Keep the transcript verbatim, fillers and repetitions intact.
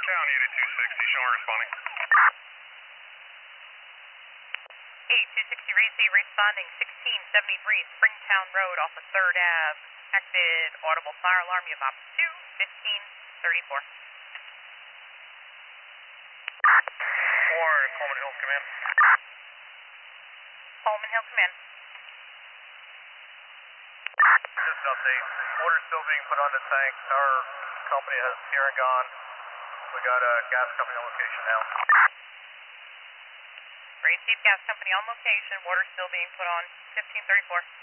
County eighty-two sixty, Sean responding. eighty-two sixty Racy responding, sixteen seventy-three Springtown Road off of third Ave. Active audible fire alarm, you have op two, fifteen thirty-four. Warren, Coleman Hills Command. Coleman Hill Command. Just an update. Water's still being put on the tank. Our company has here and gone. We got a gas company on location now. Racy Gas Company on location, water still being put on, fifteen thirty-four.